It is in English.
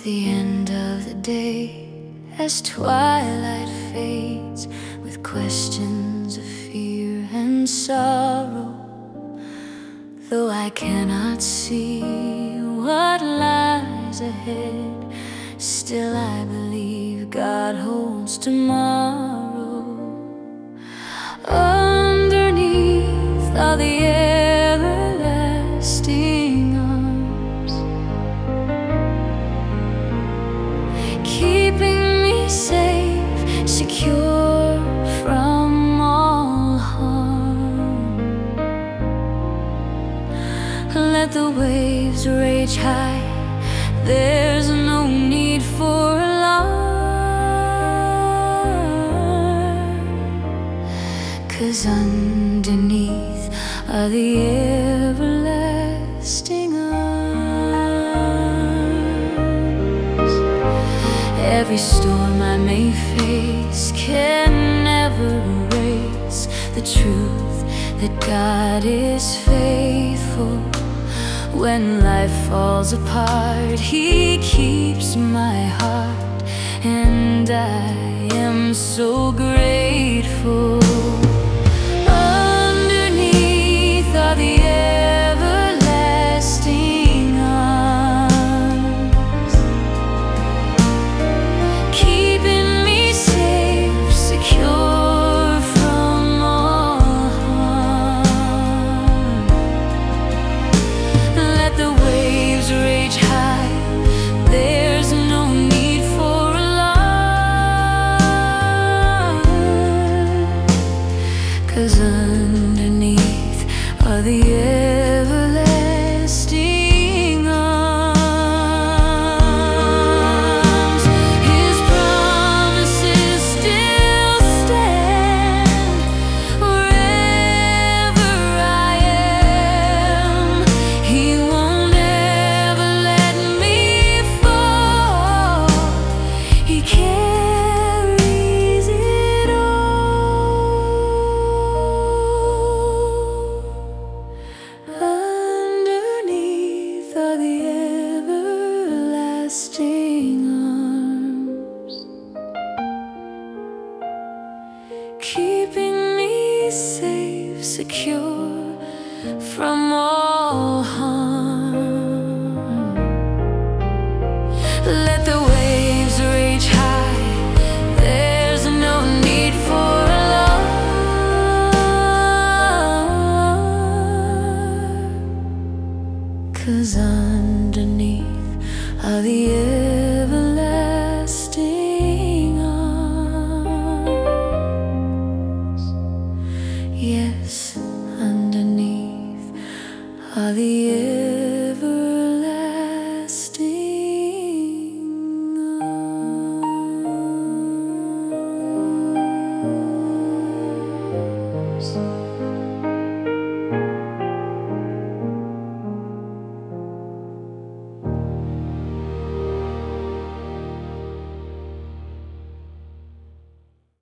the end of the day, as twilight fades with questions of fear and sorrow. Though I cannot see what lies ahead, still I believe God holds tomorrow. Underneath all the everlasting arms, keeping me safe, secure from all harm. Let the waves rage high, there's no need for alarm, 'cause underneath are the everlasting arms. Every storm I may face can never erase the truth that God is faithful. When life falls apart, He keeps my heart, and I am so grateful. Underneath are the everlasting arms, keeping me safe, secure from all harm. Let the waves rage high, there's no need for alarm, 'cause underneath are the everlasting arms. His promises still stand wherever I am. He won't ever let me fall. He carries it all. Underneath are the everlasting arms, keeping me safe, secure from all harm.